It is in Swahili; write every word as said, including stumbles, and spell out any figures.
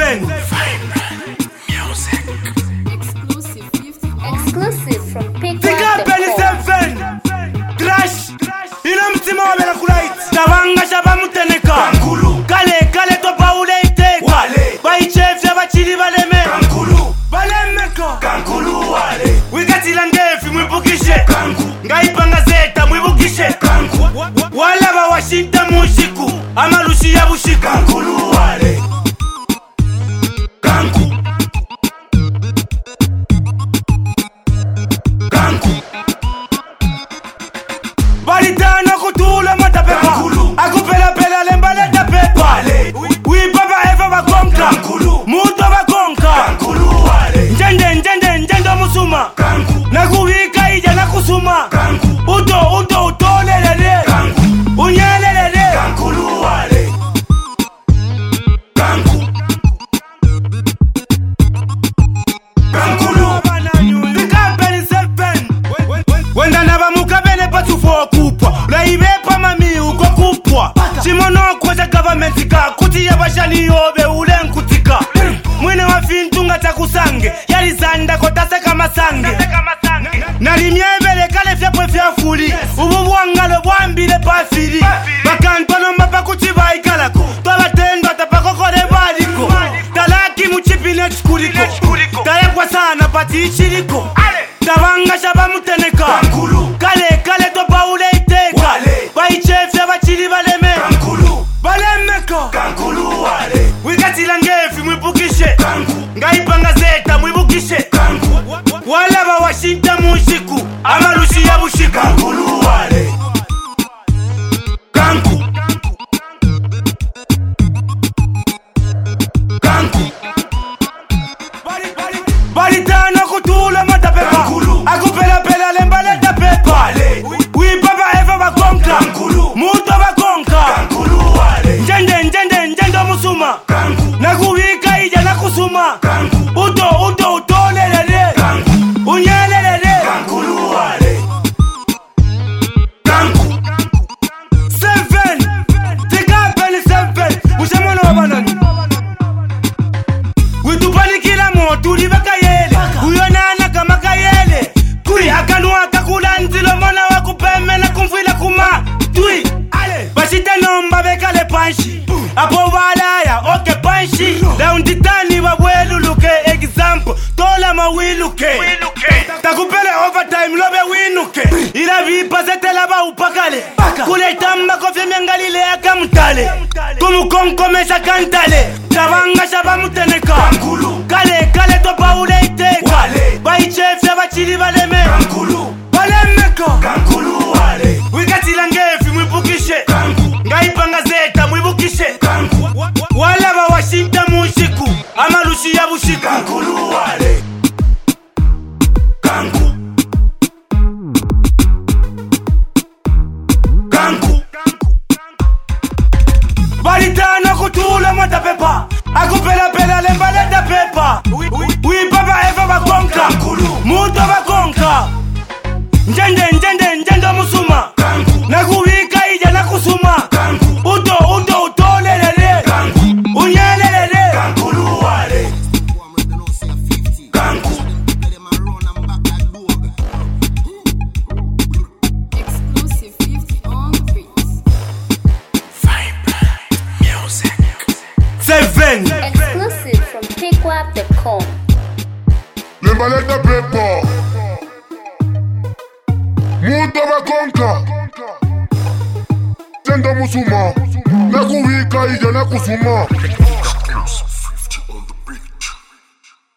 Seven Music. Exclusive. Exclusive from Pick Tika Belly Seven Crash Ina mtima wa bela kulait Tabanga shaba muteneka Kankulu Kale kale topa ule iteka Wale Baichefya bachili baleme Kankulu Balemeko Kankulu wale Wikatila ngefi mwibukishe Kanku Ngaipanga zeta mwibukishe Kanku Wala ba washinta mushiku Amalushi ya bushika Kankulu wale Kanku Kanku Baritana kutula matapepa Akupela pela lembale tapepa Wipapa eva bakonka Muto bakonka Njende njende njende musuma Nakuwika ija nakusuma Uto uto utolelele Unyelelele Kankulu wale Kanku Kankulu Tika Belly Seven Wenda naba mukabene patufu kupwa Laibepa mami uko kupwa Chimono kweza government ka Kuti ya bashani yobe ule nkutika Mwine wa fintunga takusange Yali zanda kotase kama sange Nalimyebele kale fyapwe fyafuli Ubu wangalo wambile pafili Bakantono mapa kuchiba ikalako Tola tendo atapakokole baliko Talaki muchipine chikuliko Talekwa sana pati ichiliko Tabanga shaba muteneka Kale kale topa ule iteka Baichefya bachili baleme Balemeko Wikatila ngefi mwibukishe Ngaipanga zeta mwibukishe Wala ba washinta mushiku Amalushi ya bushika Kanku Kanku Baritana kutula matapepa Akupela pela lembale tapepa Wipapa eva bakonka Muto bakonka Njende njende njende musuma Nakuwika ija nakusuma Uto uto utolelele Unyelelele Kanku Seven Tika Belly Seven Ushemono wabanani Witupanikila motu libaka yele Uyonana kama kayele Kui akanua kakula nzilo mona wakupeme na kumfila kuma Tui Bashita nomba bekale panshi Apo walaya oke panshi Launditani wawelu luke Example Tola mawiluke Takupele overtime lobe winuke Ila vipa zete laba upakale Kule tamba kofye miangalile ya kamtale Kumukonkomesha kantale Tabanga shaba muteneka Kale kale topa ule iteka Baichefya bachili baleme Balemeko Wikatila ngefi mwibukishe Ngaipanga zeta mwibukishe Wala ba washinta mushiku Amalushi ya bushika Kanku Kanku Baritana kutula matapepa Akupela pela lembale tapepa Wipapa eva bakonka Muto bakonka Njende njende njende musuma Nakuwika ija nakusuma Uto uto utolelele Unyelelele Kanku Exclusive fifty on the beats. Music. Seven Exclusive from pick up dot com. Lembale tapepa Muto bakonka Tendo musuma Nakuwika ija nakusuma